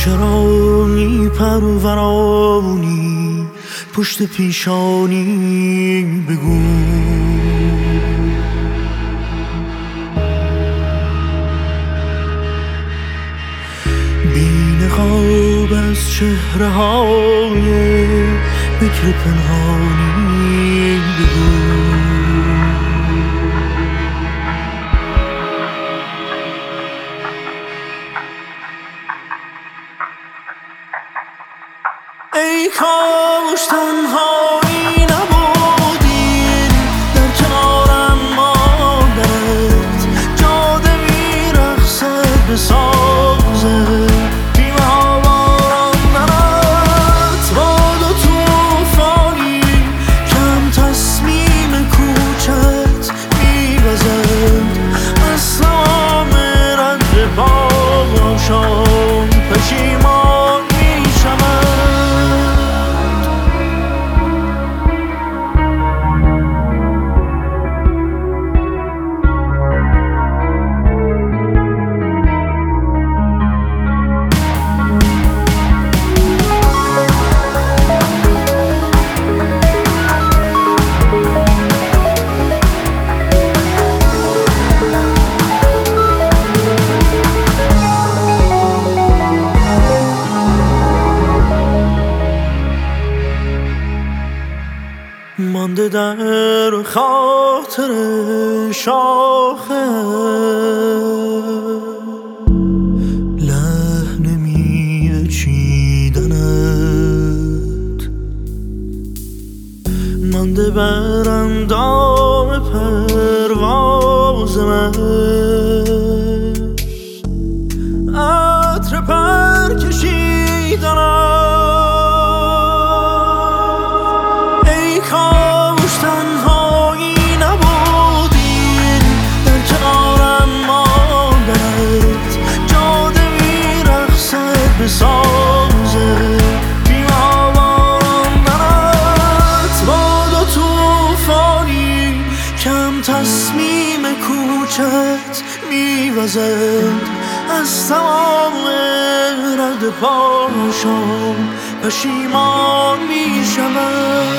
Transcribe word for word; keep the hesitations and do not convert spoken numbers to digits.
چرا میپرورانی پشت پیشانی بگو. بی نقاب از چهره های بکر پنهانی بگو. ای کاش تنهایی نبودی در کنارم ماندنت، جاده میرقصد به سازه بیمه ها باراندنت، باد و توفانی کم تصمیم کوچت میوزد از تمام رنج پاشان پشیمان میشود. مانده در خاطر شاخه لحن میوه چیدنت، مانده بر اندام پرواز من عطر پر کشیدنت. سازه بیمه ها باراندنت، باد و توفانی کم تصمیم کوچت میوزد از تمام رد پاشان پشیمان میشود.